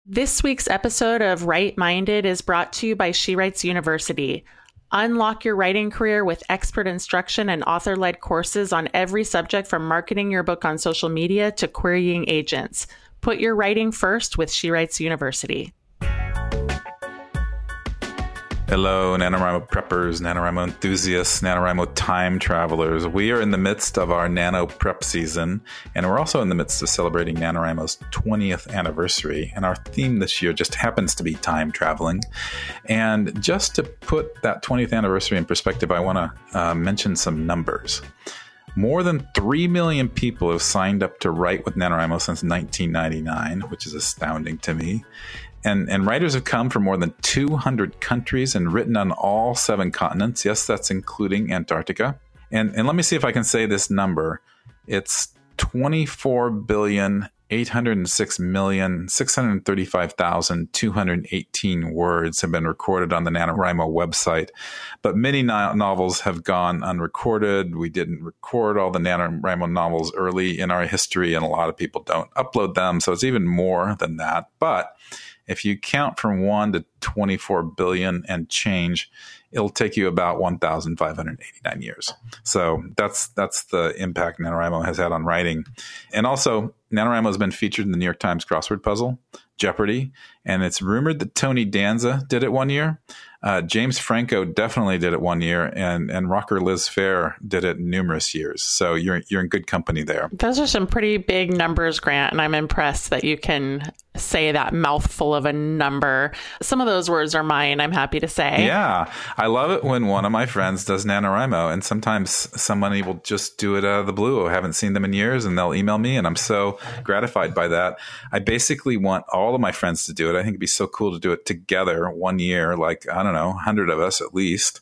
This week's episode of Right Minded is brought to you by She Writes University. Unlock your writing career with expert instruction and author-led courses on every subject from marketing your book on social media to querying agents. Put your writing first with She Writes University. Hello, NaNoWriMo preppers, NaNoWriMo enthusiasts, NaNoWriMo time travelers. We are in the midst of our Nano prep season, and we're also in the midst of celebrating NaNoWriMo's 20th anniversary. And our theme this year just happens to be time traveling. And just to put that 20th anniversary in perspective, I want to mention some numbers. More than 3 million people have signed up to write with NaNoWriMo since 1999, which is astounding to me. And writers have come from more than 200 countries and written on all 7 continents. Yes, that's including Antarctica. And let me see if I can say this number. It's 24,806,635,218 words have been recorded on the NaNoWriMo website. But many novels have gone unrecorded. We didn't record all the NaNoWriMo novels early in our history, and a lot of people don't upload them. So it's even more than that. But if you count from 1 to 24 billion and change, it'll take you about 1,589 years. So that's the impact NaNoWriMo has had on writing. And also, NaNoWriMo has been featured in the New York Times crossword puzzle, Jeopardy! And it's rumored that Tony Danza did it one year. James Franco definitely did it one year, and rocker Liz Phair did it numerous years. So you're in good company there. Those are some pretty big numbers, Grant, and I'm impressed that you can say that mouthful of a number. Some of those words are mine, I'm happy to say. Yeah, I love it when one of my friends does NaNoWriMo, and sometimes somebody will just do it out of the blue. I haven't seen them in years, and they'll email me, and I'm so gratified by that. I basically want all of my friends to do it. I think it'd be so cool to do it together one year, like, I don't know, 100 of us at least,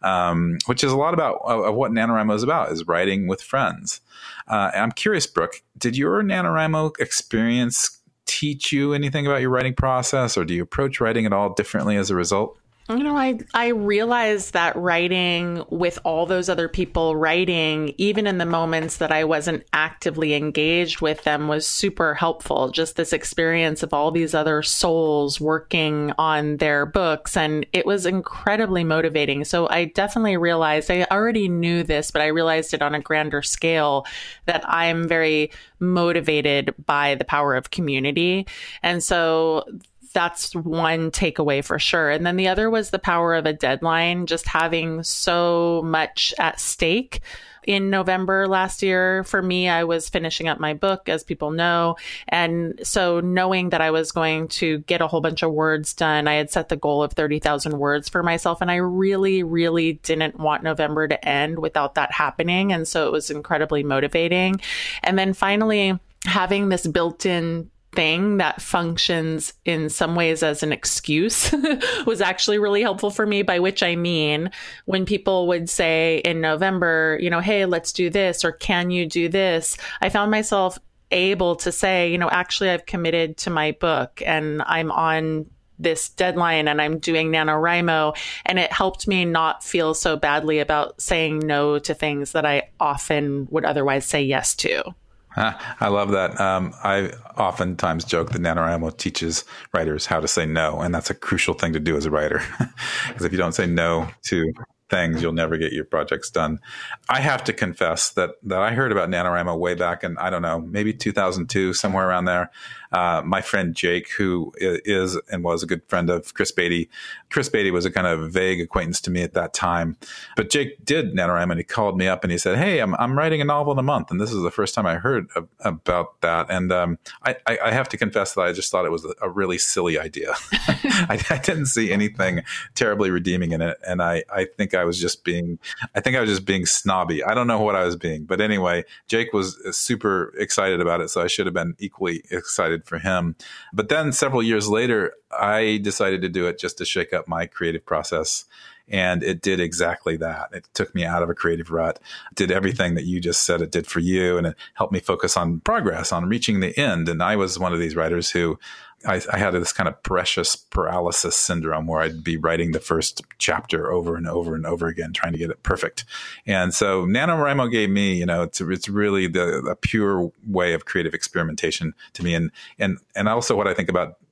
which is a lot about what NaNoWriMo is about, is writing with friends. I'm curious, Brooke, did your NaNoWriMo experience teach you anything about your writing process, or do you approach writing at all differently as a result? You know, I realized that writing with all those other people writing, even in the moments that I wasn't actively engaged with them, was super helpful. Just this experience of all these other souls working on their books. And it was incredibly motivating. So I definitely realized, I already knew this, but I realized it on a grander scale, that I'm very motivated by the power of community. And so that's one takeaway for sure. And then the other was the power of a deadline, just having so much at stake. In November last year, for me, I was finishing up my book, as people know. And so knowing that I was going to get a whole bunch of words done, I had set the goal of 30,000 words for myself. And I really, really didn't want November to end without that happening. And so it was incredibly motivating. And then finally, having this built-in thing that functions in some ways as an excuse was actually really helpful for me, by which I mean when people would say in November, you know, hey, let's do this, or can you do this? I found myself able to say, you know, actually I've committed to my book and I'm on this deadline and I'm doing NaNoWriMo. And it helped me not feel so badly about saying no to things that I often would otherwise say yes to. I love that. I oftentimes joke that NaNoWriMo teaches writers how to say no, and that's a crucial thing to do as a writer. Because if you don't say no to things, you'll never get your projects done. I have to confess that I heard about NaNoWriMo way back in, I don't know, maybe 2002, somewhere around there. My friend Jake, who is and was a good friend of Chris Beatty. Chris Beatty was a kind of vague acquaintance to me at that time. But Jake did NaNoWriMo, and he called me up and he said, hey, I'm writing a novel in a month. And this is the first time I heard about that. And I have to confess that I just thought it was a really silly idea. I didn't see anything terribly redeeming in it. And I think I was just being snobby. I don't know what I was being. But anyway, Jake was super excited about it. So I should have been equally excited for him. But then several years later, I decided to do it just to shake up my creative process. And it did exactly that. It took me out of a creative rut, did everything that you just said it did for you. And it helped me focus on progress, on reaching the end. And I was one of these writers who I had this kind of precious paralysis syndrome where I'd be writing the first chapter over and over and over again, trying to get it perfect. And so NaNoWriMo gave me, it's really a pure way of creative experimentation to me. And also what I think about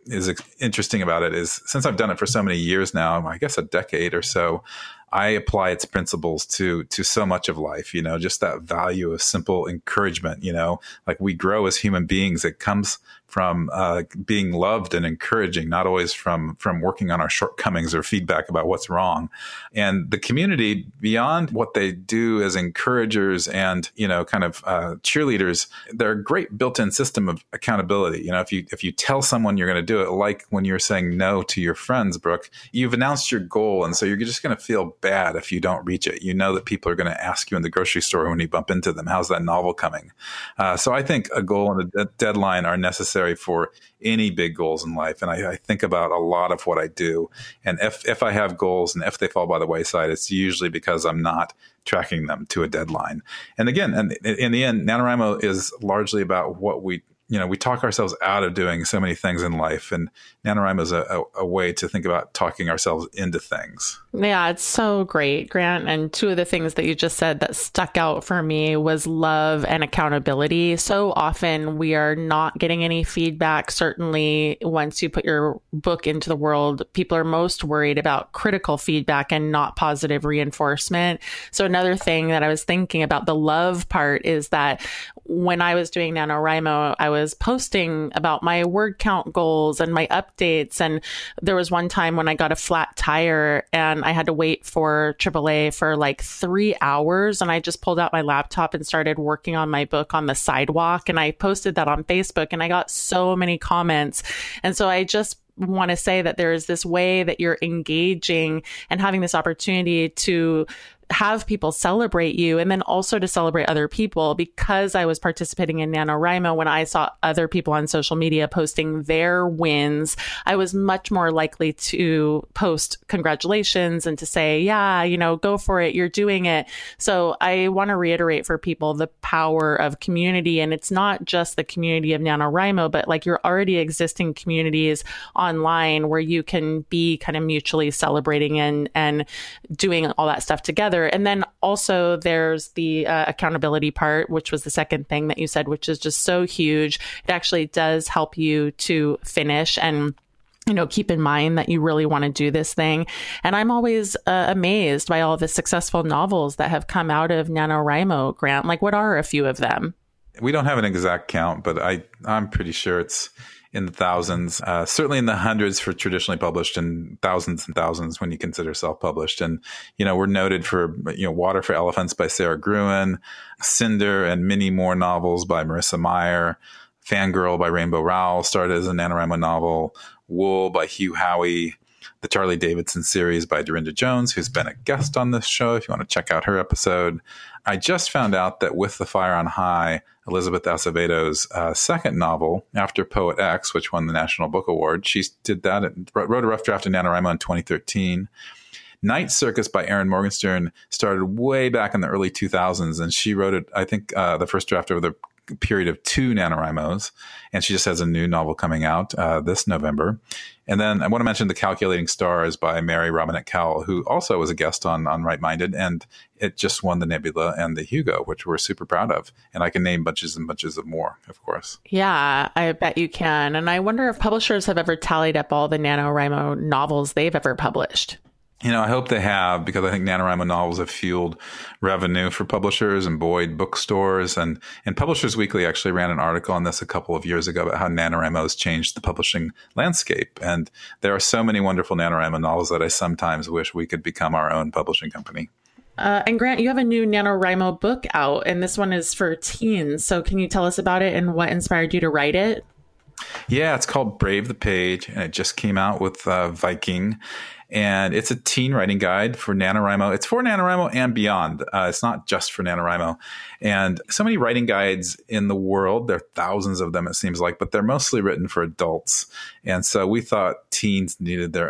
is interesting about it is since I've done it for so many years now, I guess a decade or so, I apply its principles to so much of life, just that value of simple encouragement, like we grow as human beings. It comes from being loved and encouraging, not always from working on our shortcomings or feedback about what's wrong. And the community, beyond what they do as encouragers and, cheerleaders, they're a great built-in system of accountability. If you tell someone you're going to do it, like when you're saying no to your friends, Brooke, you've announced your goal. And so you're just going to feel bad if you don't reach it. That people are going to ask you in the grocery store when you bump into them, how's that novel coming? So I think a goal and a deadline are necessary for any big goals in life. And I think about a lot of what I do. And if I have goals and if they fall by the wayside, it's usually because I'm not tracking them to a deadline. And again, in the end, NaNoWriMo is largely about what we talk ourselves out of doing so many things in life. And NaNoWriMo is a way to think about talking ourselves into things. Yeah, it's so great, Grant. And two of the things that you just said that stuck out for me was love and accountability. So often we are not getting any feedback. Certainly, once you put your book into the world, people are most worried about critical feedback and not positive reinforcement. So another thing that I was thinking about the love part is that when I was doing NaNoWriMo, I was posting about my word count goals and my updates. And there was one time when I got a flat tire and I had to wait for AAA for like 3 hours. And I just pulled out my laptop and started working on my book on the sidewalk. And I posted that on Facebook and I got so many comments. And so I just want to say that there is this way that you're engaging and having this opportunity to have people celebrate you and then also to celebrate other people. Because I was participating in NaNoWriMo, when I saw other people on social media posting their wins, I was much more likely to post congratulations and to say, yeah, go for it. You're doing it. So I want to reiterate for people the power of community. And it's not just the community of NaNoWriMo, but like your already existing communities online where you can be kind of mutually celebrating and doing all that stuff together. And then also there's the accountability part, which was the second thing that you said, which is just so huge. It actually does help you to finish and keep in mind that you really want to do this thing. And I'm always amazed by all the successful novels that have come out of NaNoWriMo, Grant. Like, what are a few of them? We don't have an exact count, but I'm pretty sure it's in the thousands, certainly in the hundreds for traditionally published and thousands when you consider self-published. And, we're noted for, Water for Elephants by Sarah Gruen, Cinder and many more novels by Marissa Meyer, Fangirl by Rainbow Rowell started as a NaNoWriMo novel, Wool by Hugh Howey, the Charlie Davidson series by Dorinda Jones, who's been a guest on this show if you want to check out her episode. I just found out that With the Fire on High, Elizabeth Acevedo's second novel, after Poet X, which won the National Book Award, she did that and wrote a rough draft of NaNoWriMo in 2013. Night Circus by Erin Morgenstern started way back in the early 2000s, and she wrote it, I think, the first draft over the period of 2 NaNoWriMos, and she just has a new novel coming out this November. And then I want to mention The Calculating Stars by Mary Robinette Kowal, who also was a guest on Right Minded, and it just won the Nebula and the Hugo, which we're super proud of. And I can name bunches and bunches of more, of course. Yeah, I bet you can. And I wonder if publishers have ever tallied up all the NaNoWriMo novels they've ever published. I hope they have, because I think NaNoWriMo novels have fueled revenue for publishers and buoyed bookstores. And Publishers Weekly actually ran an article on this a couple of years ago about how NaNoWriMo has changed the publishing landscape. And there are so many wonderful NaNoWriMo novels that I sometimes wish we could become our own publishing company. And Grant, you have a new NaNoWriMo book out, and this one is for teens. So can you tell us about it and what inspired you to write it? Yeah, it's called Brave the Page, and it just came out with Viking. And it's a teen writing guide for NaNoWriMo. It's for NaNoWriMo and beyond. It's not just for NaNoWriMo. And so many writing guides in the world. There are thousands of them, it seems like, but they're mostly written for adults. And so we thought teens needed their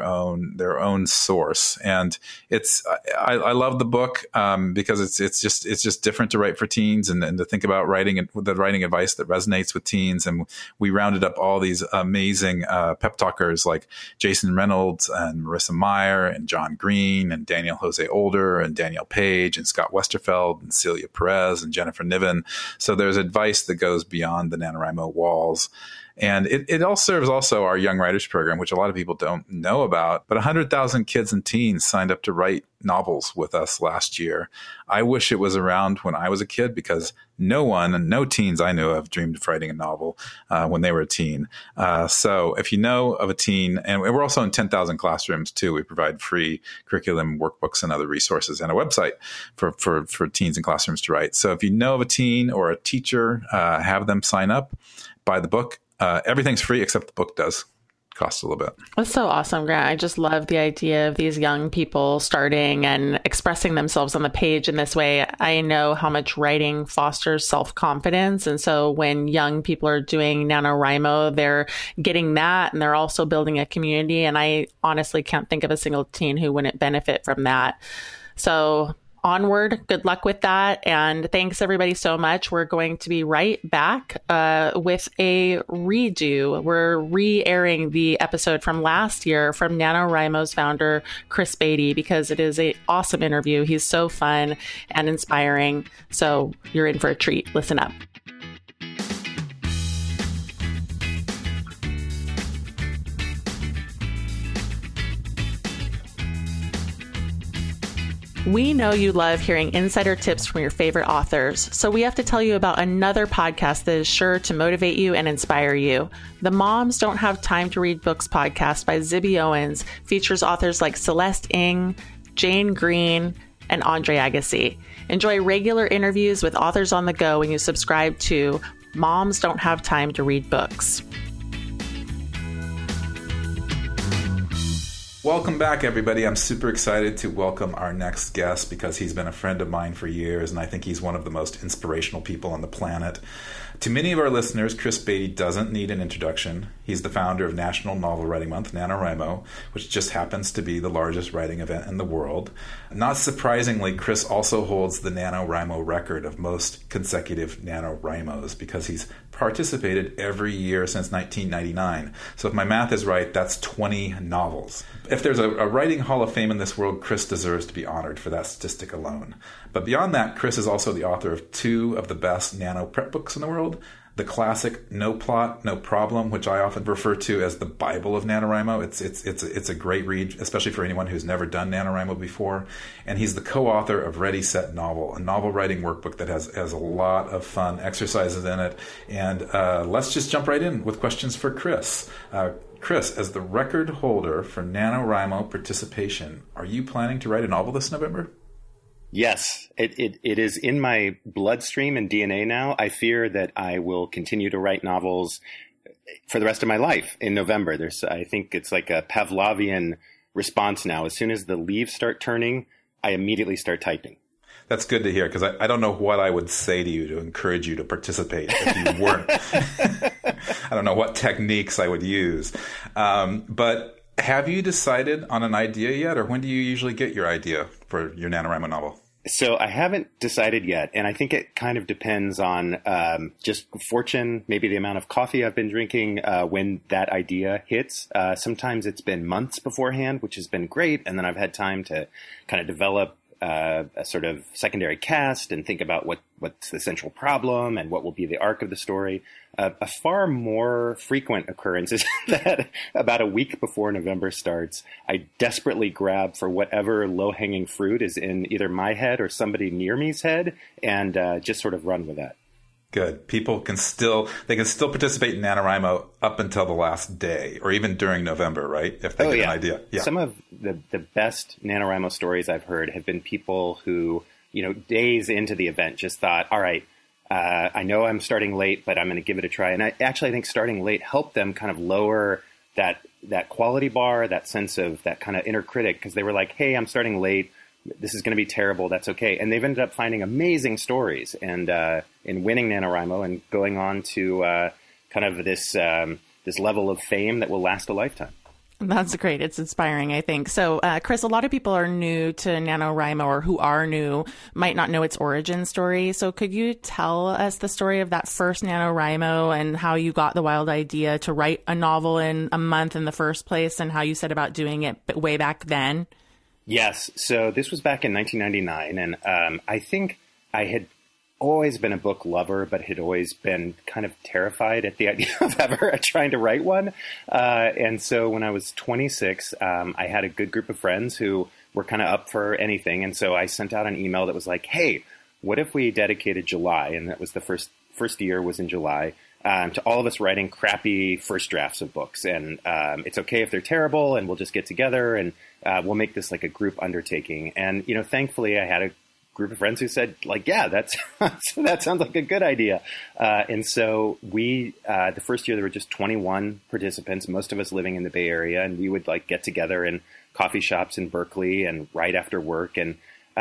own source. And I love the book because it's just different to write for teens and to think about writing advice that resonates with teens. And we rounded up all these amazing pep talkers like Jason Reynolds and Marissa Meyer and John Green and Daniel Jose Older and Danielle Page and Scott Westerfeld and Celia Perez and Jennifer Niven. So there's advice that goes beyond the NaNoWriMo walls. And it all serves also our Young Writers Program, which a lot of people don't know about. But 100,000 kids and teens signed up to write novels with us last year. I wish it was around when I was a kid, because no teens I knew of dreamed of writing a novel when they were a teen. So if you know of a teen, and we're also in 10,000 classrooms too. We provide free curriculum, workbooks, and other resources, and a website for teens and classrooms to write. So if you know of a teen or a teacher, have them sign up, buy the book. Everything's free except the book does cost a little bit. That's so awesome, Grant. I just love the idea of these young people starting and expressing themselves on the page in this way. I know how much writing fosters self-confidence. And so when young people are doing NaNoWriMo, they're getting that, and they're also building a community. And I honestly can't think of a single teen who wouldn't benefit from that. So onward, good luck with that. And thanks everybody so much. We're going to be right back with a redo. We're re-airing the episode from last year from NaNoWriMo's founder, Chris Beatty, because it is an awesome interview. He's so fun and inspiring. So you're in for a treat. Listen up. We know you love hearing insider tips from your favorite authors, so we have to tell you about another podcast that is sure to motivate you and inspire you. The Moms Don't Have Time to Read Books podcast by Zibby Owens features authors like Celeste Ng, Jane Green, and Andre Agassi. Enjoy regular interviews with authors on the go when you subscribe to Moms Don't Have Time to Read Books. Welcome back, everybody. I'm super excited to welcome our next guest because he's been a friend of mine for years, and I think he's one of the most inspirational people on the planet. To many of our listeners, Chris Beatty doesn't need an introduction. He's the founder of National Novel Writing Month, NaNoWriMo, which just happens to be the largest writing event in the world. Not surprisingly, Chris also holds the NaNoWriMo record of most consecutive NaNoWriMos because he's participated every year since 1999. So if my math is right, that's 20 novels. If there's a writing hall of fame in this world, Chris deserves to be honored for that statistic alone. But beyond that, Chris is also the author of 2 of the best nano prep books in the world. The classic No Plot, No Problem, which I often refer to as the Bible of NaNoWriMo. It's a great read, especially for anyone who's never done NaNoWriMo before. And he's the co-author of Ready, Set, Novel, a novel writing workbook that has a lot of fun exercises in it. And let's just jump right in with questions for Chris. Chris, as the record holder for NaNoWriMo participation, are you planning to write a novel this November? Yes, it is in my bloodstream and DNA now. I fear that I will continue to write novels for the rest of my life in November. I think it's like a Pavlovian response now. As soon as the leaves start turning, I immediately start typing. That's good to hear, because I don't know what I would say to you to encourage you to participate if you weren't. I don't know what techniques I would use. But have you decided on an idea yet, or when do you usually get your idea for your NaNoWriMo novel? So I haven't decided yet, and I think it kind of depends on just fortune, maybe the amount of coffee I've been drinking when that idea hits. Sometimes it's been months beforehand, which has been great, and then I've had time to kind of develop a sort of secondary cast and think about what's the central problem and what will be the arc of the story. A far more frequent occurrence is that about a week before November starts, I desperately grab for whatever low-hanging fruit is in either my head or somebody near me's head and just sort of run with that. Good. People can still participate in NaNoWriMo up until the last day or even during November, right? If they get an idea. Yeah. Some of the best NaNoWriMo stories I've heard have been people who, days into the event just thought, all right, I know I'm starting late, but I'm going to give it a try. And I think starting late helped them kind of lower that quality bar, that sense of that kind of inner critic, because they were like, hey, I'm starting late. This is going to be terrible. That's okay. And they've ended up finding amazing stories and in winning NaNoWriMo and going on to kind of this level of fame that will last a lifetime. That's great. It's inspiring, I think. So, Chris, a lot of people are new to NaNoWriMo, or who are new might not know its origin story. So could you tell us the story of that first NaNoWriMo and how you got the wild idea to write a novel in a month in the first place and how you set about doing it way back then? Yes. So this was back in 1999. And I think I had always been a book lover, but had always been kind of terrified at the idea of ever trying to write one. And so when I was 26, I had a good group of friends who were kind of up for anything. And so I sent out an email that was like, hey, what if we dedicated July? And that was the first year was in July. To all of us writing crappy first drafts of books. And it's okay if they're terrible, and we'll just get together and we'll make this like a group undertaking. And, thankfully I had a group of friends who said like, yeah, that sounds like a good idea. And so we, the first year there were just 21 participants, most of us living in the Bay Area, and we would like get together in coffee shops in Berkeley and write after work. And,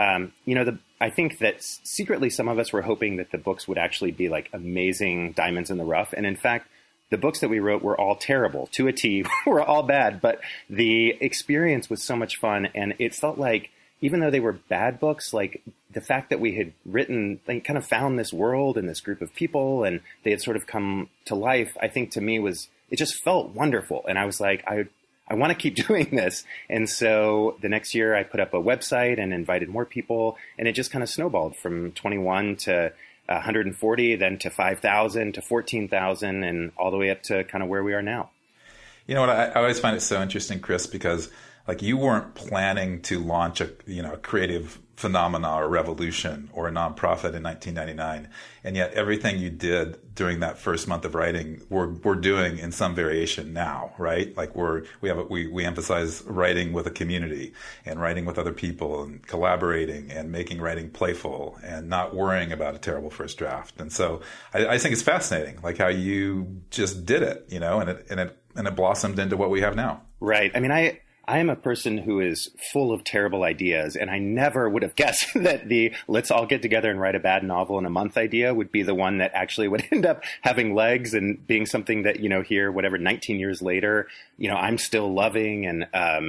I think that secretly some of us were hoping that the books would actually be like amazing diamonds in the rough. And in fact, the books that we wrote were all terrible to a T, were all bad, but the experience was so much fun. And it felt like, even though they were bad books, like the fact that we had written, like kind of found this world and this group of people and they had sort of come to life, I think to me it just felt wonderful. And I was like, I want to keep doing this. And so the next year I put up a website and invited more people, and it just kind of snowballed from 21 to 140, then to 5,000 to 14,000 and all the way up to kind of where we are now. You know what? I always find it so interesting, Chris, because like you weren't planning to launch a creative phenomena or revolution or a nonprofit in 1999, and yet everything you did during that first month of writing, we're doing in some variation now, right? Like we emphasize writing with a community and writing with other people and collaborating and making writing playful and not worrying about a terrible first draft. And so I think it's fascinating, like how you just did it, and it blossomed into what we have now. Right. I mean, I am a person who is full of terrible ideas, and I never would have guessed that the let's all get together and write a bad novel in a month idea would be the one that actually would end up having legs and being something that, here, whatever, 19 years later, I'm still loving. And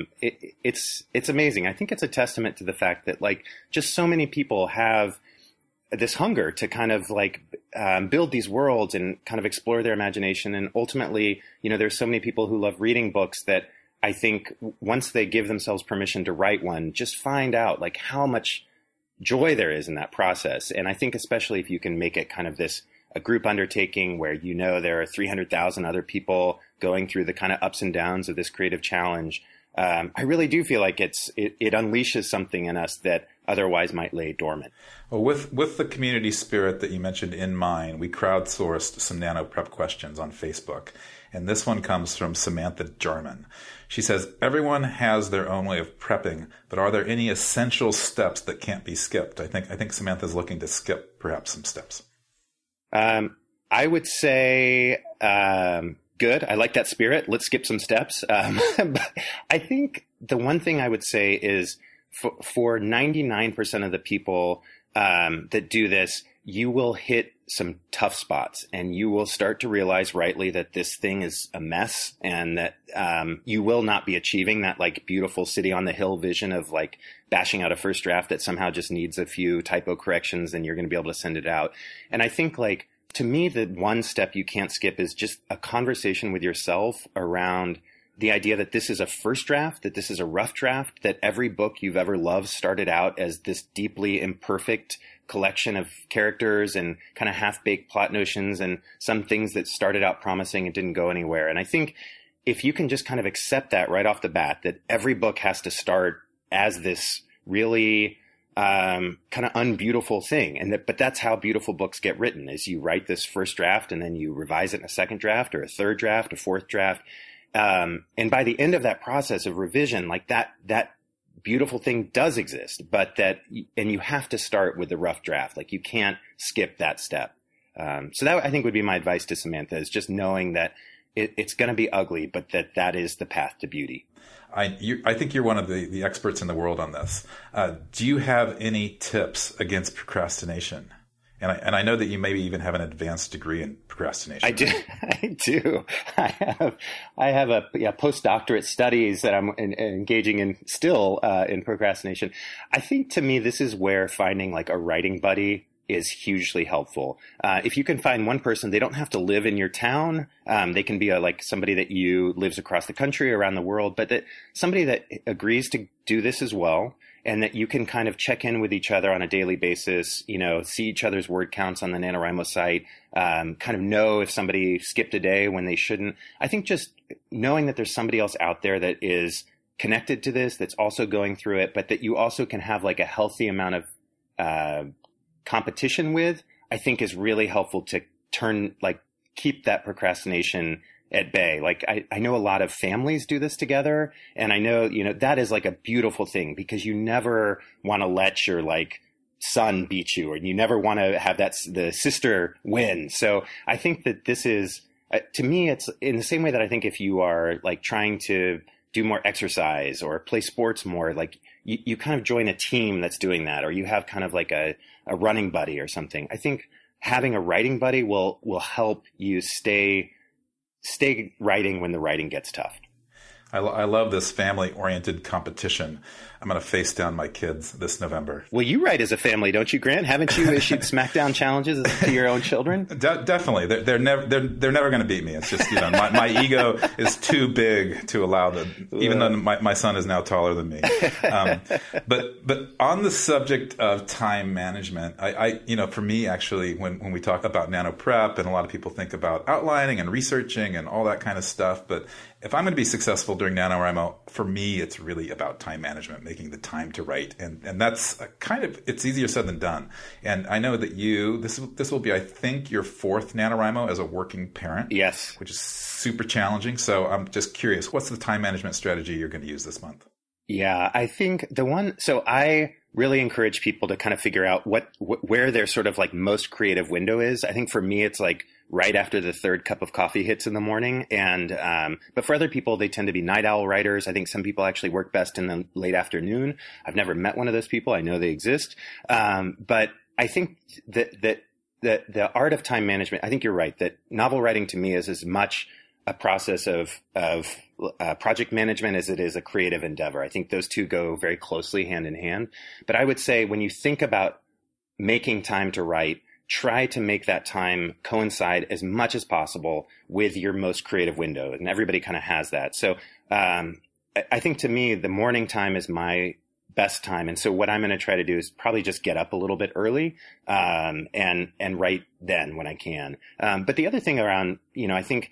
it's amazing. I think it's a testament to the fact that like just so many people have this hunger to kind of like build these worlds and kind of explore their imagination. And ultimately, there's so many people who love reading books that I think once they give themselves permission to write one, just find out like how much joy there is in that process. And I think especially if you can make it kind of a group undertaking where, there are 300,000 other people going through the kind of ups and downs of this creative challenge. I really do feel like it unleashes something in us that otherwise might lay dormant. Well, with the community spirit that you mentioned in mind, we crowdsourced some Nano Prep questions on Facebook. And this one comes from Samantha Jarman. She says, everyone has their own way of prepping, but are there any essential steps that can't be skipped? I think Samantha's looking to skip perhaps some steps. I would say, good. I like that spirit. Let's skip some steps. I think the one thing I would say is for 99% of the people that do this, you will hit some tough spots and you will start to realize rightly that this thing is a mess and that you will not be achieving that like beautiful city on the hill vision of like bashing out a first draft that somehow just needs a few typo corrections and you're going to be able to send it out. And I think like, to me, the one step you can't skip is just a conversation with yourself around the idea that this is a first draft, that this is a rough draft, that every book you've ever loved started out as this deeply imperfect collection of characters and kind of half-baked plot notions and some things that started out promising and didn't go anywhere. And I think if you can just kind of accept that right off the bat, that every book has to start as this really kind of unbeautiful thing. But that's how beautiful books get written, is you write this first draft and then you revise it in a second draft or a third draft, a fourth draft. And by the end of that process of revision, like that beautiful thing does exist, and you have to start with the rough draft. Like you can't skip that step. So that I think would be my advice to Samantha, is just knowing that it's going to be ugly, but that is the path to beauty. I think you're one of the experts in the world on this. Do you have any tips against procrastination? And I know that you maybe even have an advanced degree in procrastination. I do. I have a postdoctorate studies that I'm engaging in still in procrastination. I think to me, this is where finding like a writing buddy is hugely helpful. If you can find one person, they don't have to live in your town. They can be like somebody that lives across the country, around the world, but that somebody that agrees to do this as well. And that you can kind of check in with each other on a daily basis, see each other's word counts on the NaNoWriMo site, kind of know if somebody skipped a day when they shouldn't. I think just knowing that there's somebody else out there that is connected to this, that's also going through it, but that you also can have like a healthy amount of competition with, I think is really helpful to keep that procrastination at bay. Like I know a lot of families do this together, and I know, that is like a beautiful thing, because you never want to let your like son beat you, or you never want to have the sister win. So I think that this is, to me, it's in the same way that I think if you are like trying to do more exercise or play sports more, like you kind of join a team that's doing that, or you have kind of like a running buddy or something. I think having a writing buddy will help you stay writing when the writing gets tough. I love this family-oriented competition. I'm going to face down my kids this November. Well, you write as a family, don't you, Grant? Haven't you issued Smackdown challenges to your own children? Definitely. They're never going to beat me. It's just, my ego is too big to allow them, even though my son is now taller than me. But on the subject of time management, I for me, actually, when we talk about nano prep, and a lot of people think about outlining and researching and all that kind of stuff, but if I'm going to be successful during NaNoWriMo, for me, it's really about time management, making the time to write. And that's it's easier said than done. And I know that this will be, I think, your fourth NaNoWriMo as a working parent. Yes. Which is super challenging. So I'm just curious, what's the time management strategy you're going to use this month? Yeah, I think I really encourage people to kind of figure out where their sort of like most creative window is. I think for me, it's like right after the third cup of coffee hits in the morning. And, but for other people, they tend to be night owl writers. I think some people actually work best in the late afternoon. I've never met one of those people. I know they exist. But I think that the art of time management, I think you're right, that novel writing to me is as much a process of project management as it is a creative endeavor. I think those two go very closely hand in hand. But I would say when you think about making time to write, try to make that time coincide as much as possible with your most creative window. And everybody kind of has that. So I think to me, the morning time is my best time. And so what I'm going to try to do is probably just get up a little bit early and write then when I can. But the other thing around, I think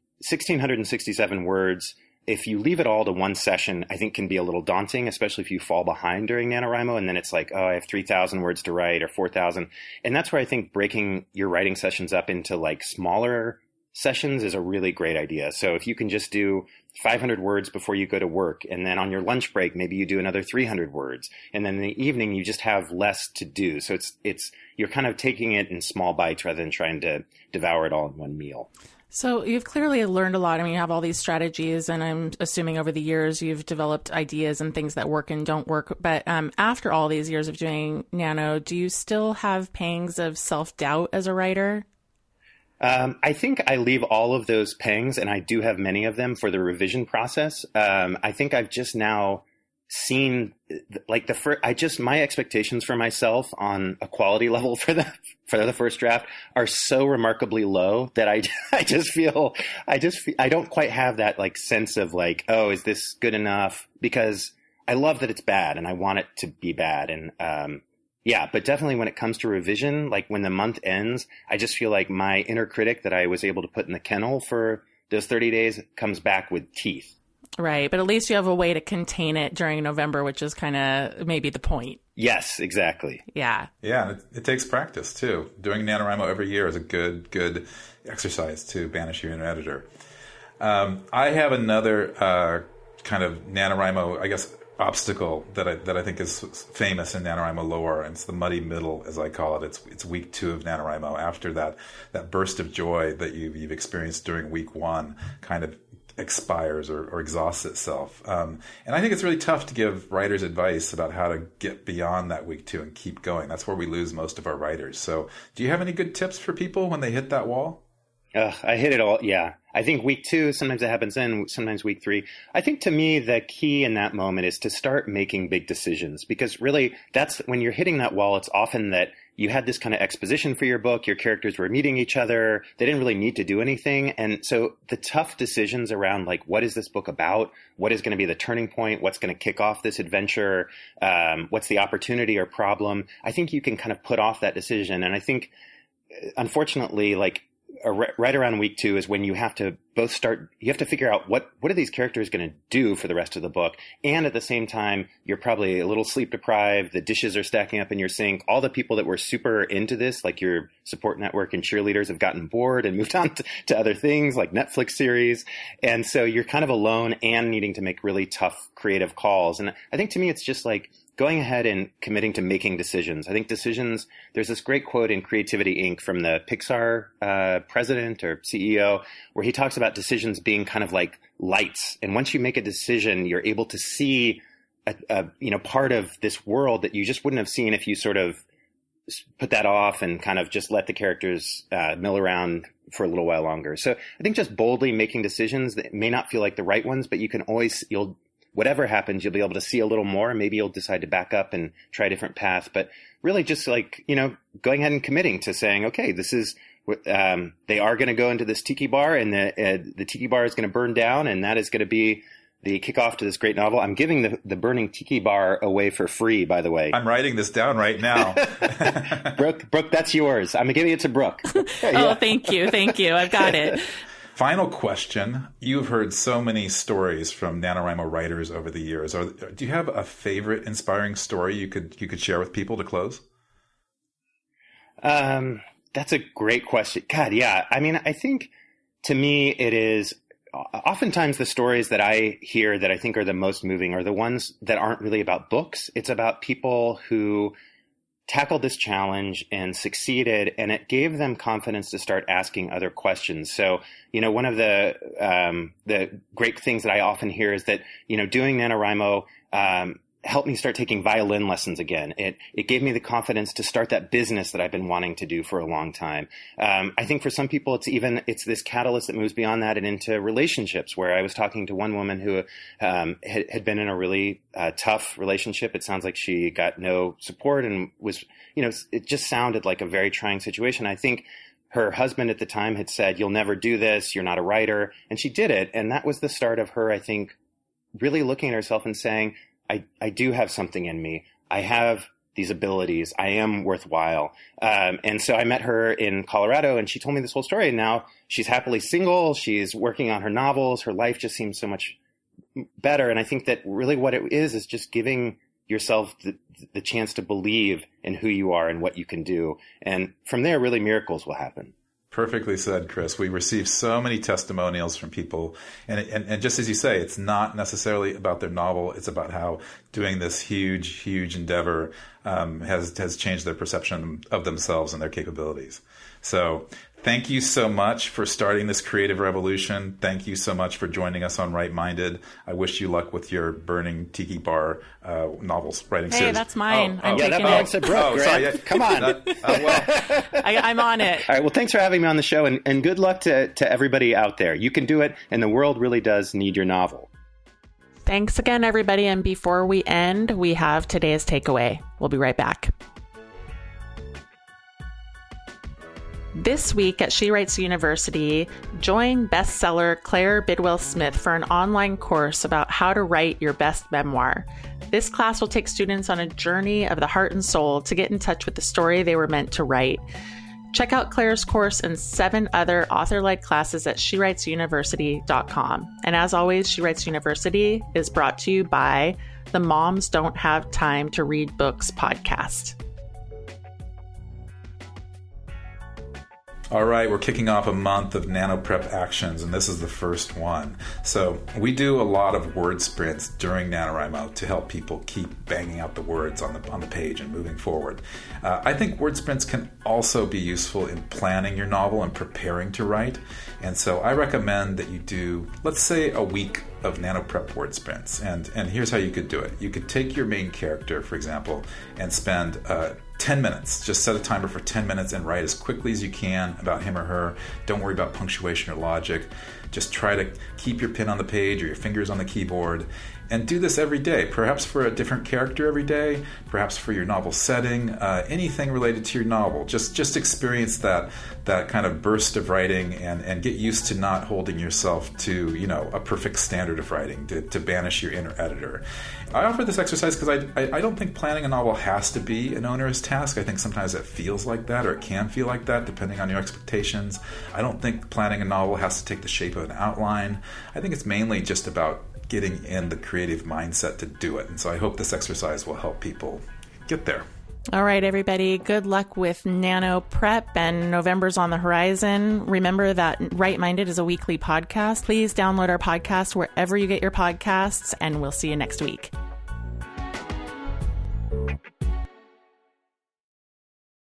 1,667 words, if you leave it all to one session, I think can be a little daunting, especially if you fall behind during NaNoWriMo. And then it's like, I have 3,000 words to write or 4,000. And that's where I think breaking your writing sessions up into like smaller sessions is a really great idea. So if you can just do 500 words before you go to work, and then on your lunch break, maybe you do another 300 words. And then in the evening, you just have less to do. So you're kind of taking it in small bites rather than trying to devour it all in one meal. So you've clearly learned a lot. I mean, you have all these strategies, and I'm assuming over the years you've developed ideas and things that work and don't work. But after all these years of doing Nano, do you still have pangs of self-doubt as a writer? I think I leave all of those pangs, and I do have many of them, for the revision process. I think I've just now seen like my expectations for myself on a quality level for the first draft are so remarkably low that I don't quite have that like sense of like, oh, is this good enough? Because I love that it's bad and I want it to be bad. And, yeah, but definitely when it comes to revision, like when the month ends, I just feel like my inner critic that I was able to put in the kennel for those 30 days comes back with teeth. Right. But at least you have a way to contain it during November, which is kind of maybe the point. Yes, exactly. Yeah. Yeah. It takes practice too. Doing NaNoWriMo every year is a good exercise to banish your inner editor. I have another kind of NaNoWriMo, I guess, obstacle that I think is famous in NaNoWriMo lore, and it's the muddy middle, as I call it. It's week 2 of NaNoWriMo. After that burst of joy that you've experienced during week 1 kind of expires or exhausts itself. And I think it's really tough to give writers advice about how to get beyond that week 2 and keep going. That's where we lose most of our writers. So do you have any good tips for people when they hit that wall? I hit it all. Yeah. I think week 2, sometimes it happens then, sometimes week 3. I think to me, the key in that moment is to start making big decisions, because really that's when you're hitting that wall. It's often that you had this kind of exposition for your book. Your characters were meeting each other. They didn't really need to do anything. And so the tough decisions around like, what is this book about? What is going to be the turning point? What's going to kick off this adventure? What's the opportunity or problem? I think you can kind of put off that decision. And I think, unfortunately, like, right around week 2 is when you have to both start, you have to figure out what are these characters going to do for the rest of the book. And at the same time, you're probably a little sleep deprived. The dishes are stacking up in your sink. All the people that were super into this, like your support network and cheerleaders, have gotten bored and moved on to other things like Netflix series. And so you're kind of alone and needing to make really tough creative calls. And I think to me, it's just like going ahead and committing to making decisions. I think decisions, there's this great quote in Creativity Inc. from the Pixar president or CEO, where he talks about decisions being kind of like lights. And once you make a decision, you're able to see a part of this world that you just wouldn't have seen if you sort of put that off and kind of just let the characters mill around for a little while longer. So I think just boldly making decisions that may not feel like the right ones, but you can always, whatever happens, you'll be able to see a little more. Maybe you'll decide to back up and try a different path. But really just like, going ahead and committing to saying, okay, this is, they are going to go into this tiki bar, and the tiki bar is going to burn down, and that is going to be the kickoff to this great novel. I'm giving the burning tiki bar away for free, by the way. I'm writing this down right now. Brooke, that's yours. I'm giving it to Brooke. Oh, thank you. I've got it. Final question. You've heard so many stories from NaNoWriMo writers over the years. Do you have a favorite inspiring story you could share with people to close? That's a great question. God, yeah. I mean, I think to me it is oftentimes the stories that I hear that I think are the most moving are the ones that aren't really about books. It's about people who tackled this challenge and succeeded, and it gave them confidence to start asking other questions. So, one of the great things that I often hear is that, doing NaNoWriMo helped me start taking violin lessons again. It gave me the confidence to start that business that I've been wanting to do for a long time. I think for some people, it's this catalyst that moves beyond that and into relationships, where I was talking to one woman who had been in a really tough relationship. It sounds like she got no support and was, it just sounded like a very trying situation. I think her husband at the time had said, "You'll never do this. You're not a writer." And she did it. And that was the start of her, I think, really looking at herself and saying, I do have something in me. I have these abilities. I am worthwhile. And so I met her in Colorado, and she told me this whole story. And now she's happily single. She's working on her novels. Her life just seems so much better. And I think that really what it is just giving yourself the chance to believe in who you are and what you can do. And from there, really miracles will happen. Perfectly said, Chris. We receive so many testimonials from people. And just as you say, it's not necessarily about their novel. It's about how doing this huge, huge endeavor has changed their perception of themselves and their capabilities. So thank you so much for starting this creative revolution. Thank you so much for joining us on Right Minded. I wish you luck with your burning tiki bar novels writing series. Hey, that's mine. I'm that belongs to Brooke. Sorry. Come on. I'm on it. All right. Well, thanks for having me on the show, and good luck to everybody out there. You can do it, and the world really does need your novel. Thanks again, everybody. And before we end, we have today's takeaway. We'll be right back. This week at She Writes University, join bestseller Claire Bidwell Smith for an online course about how to write your best memoir. This class will take students on a journey of the heart and soul to get in touch with the story they were meant to write. Check out Claire's course and 7 other author-led classes at shewritesuniversity.com. And as always, She Writes University is brought to you by the Moms Don't Have Time to Read Books podcast. All right, we're kicking off a month of Nano Prep actions, and this is the first one. So we do a lot of word sprints during NaNoWriMo to help people keep banging out the words on the page and moving forward. I think word sprints can also be useful in planning your novel and preparing to write. And so I recommend that you do, let's say, a week of Nano Prep word sprints. And here's how you could do it. You could take your main character, for example, and spend 10 minutes. Just set a timer for 10 minutes and write as quickly as you can about him or her. Don't worry about punctuation or logic. Just try to keep your pen on the page or your fingers on the keyboard, and do this every day, perhaps for a different character every day, perhaps for your novel setting, anything related to your novel. Just experience that kind of burst of writing and get used to not holding yourself to, a perfect standard of writing, to banish your inner editor. I offer this exercise because I don't think planning a novel has to be an onerous task. I think sometimes it feels like that, or it can feel like that, depending on your expectations. I don't think planning a novel has to take the shape of an outline. I think it's mainly just about getting in the creative mindset to do it. And so I hope this exercise will help people get there. All right, everybody. Good luck with Nano Prep, and November's on the horizon. Remember that Right Minded is a weekly podcast. Please download our podcast wherever you get your podcasts, and we'll see you next week.